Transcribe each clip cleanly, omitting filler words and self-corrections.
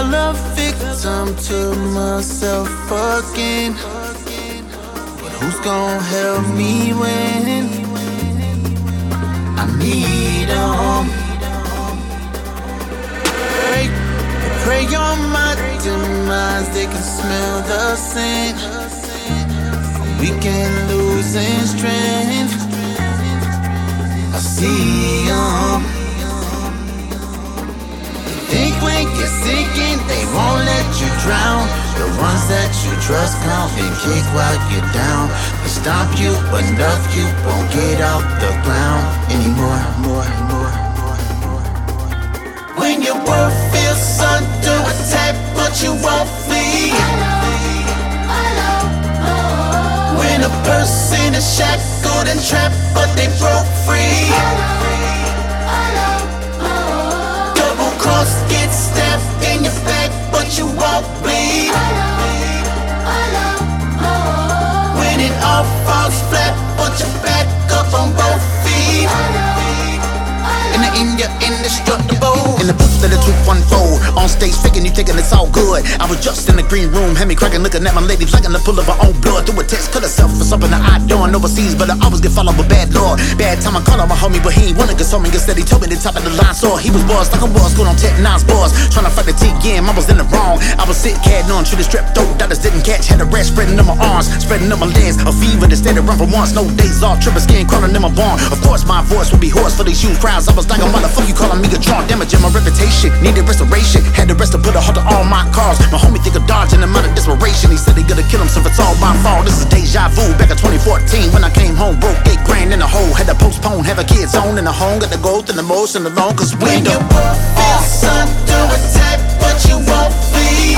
fall a victim to myself again. But who's gonna help me when I need 'em? Pray on my demise, they can smell the sin. We can lose in strength. I see 'em. Think when you're sinking, they won't let you drown. The ones that you trust come and kick while you're down. They stomp you enough, you won't get off the ground anymore. When your world feels under attack, but you won't flee. When a person is shackled and trapped, but they broke free. Double cross, get stabbed in your back, but you won't bleed. When it all falls flat, but you're back up on both feet. You're indestructible. In the booth that the truth unfold. On stage faking, you thinking it's all good. I was just in the green room, had me cracking, looking at my lady, flagging the pull of her own blood. Through a text, cut herself for something that I done overseas, but I always get followed with bad lord. Bad time I call on my homie, but he ain't wanna console me. Instead, he told me the top of the line, so he was buzzed like I was, going on Tech 9's bars. Trying to fight the TM, I was in the wrong. I was sick, had none, treated strep throat, doctors didn't catch. Had a rash spreading on my arms, spreading on my legs. A fever that stayed around for once, no days off, tripping skin crawling in my barn. Of course, my voice would be hoarse for these huge crowds. I was like a motherfucker, you calling me a drawn, damaging my reputation. Needed restoration, had the rest to put a halt to all my cars. My homie think of dodging him out of desperation. He said he gonna kill himself, it's all my fault. This is deja vu, back in 2014 when I came home, broke 8 grand in the hole. Had to postpone, have a kids on in the home, got the growth and the motion alone. Cause when your world feels under attack, but you won't flee.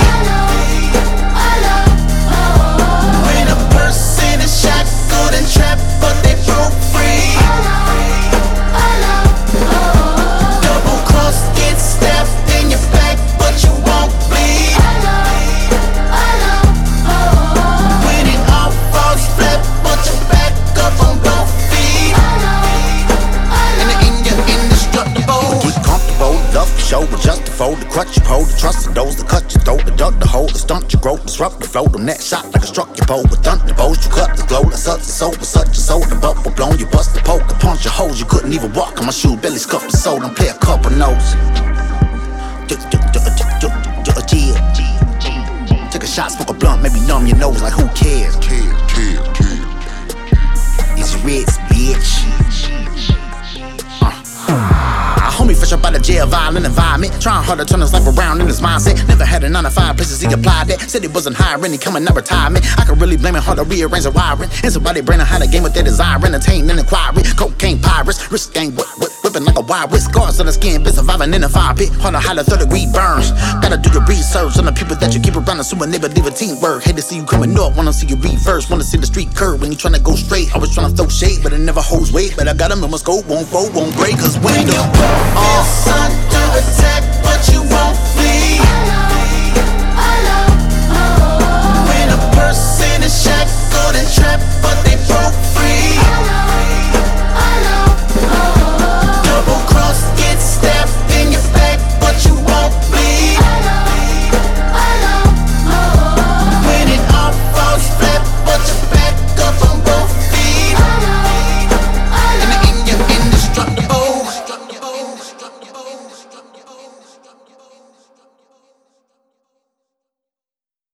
When a person is shackled and trapped, but they broke free. Double cross, get stabbed in your back, but you won't bleed. When it all falls flat, but you're back up on both feet. And you're indestructible. Get comfortable, love the show, adjust the fold, the crutch you hold, the trust of those, the cut your throat, the duck the hole, the stunt your growth, disrupt the flow, the net shot like a struck your pole with thunderbolts. You cut the glow, like such a soul, with such a soul, the bubble blown, you bust the poke, the punch your holes, you couldn't even walk on my shoe, belly scuffed the soul, don't play a couple notes. Take a shot, smoke a blunt, maybe numb your nose, like who cares? Easy rich, bitch. Homie fresh up out of jail, violent environment. Trying hard to turn his life around in his mindset. Never had a 9 to 5 places he applied that. Said he wasn't hiring, he coming out retirement. I could really blame it hard to rearrange the wiring. And somebody brain how the game with their desire. Entertain and inquiry. Cocaine pirates, wrist gang whipping like a wild with scars on the skin. Been surviving in the fire pit. Hard to hide the 3rd-degree burns. Gotta do your research on the people that you keep around. Assuming they believe in teamwork. Hate to see you coming up, wanna see you reverse. Wanna see the street curve when you tryna go straight. Always tryna throw shade, but it never holds weight. But I got him in my scope, won't fold, won't break. Cause when you feels under attack, but you won't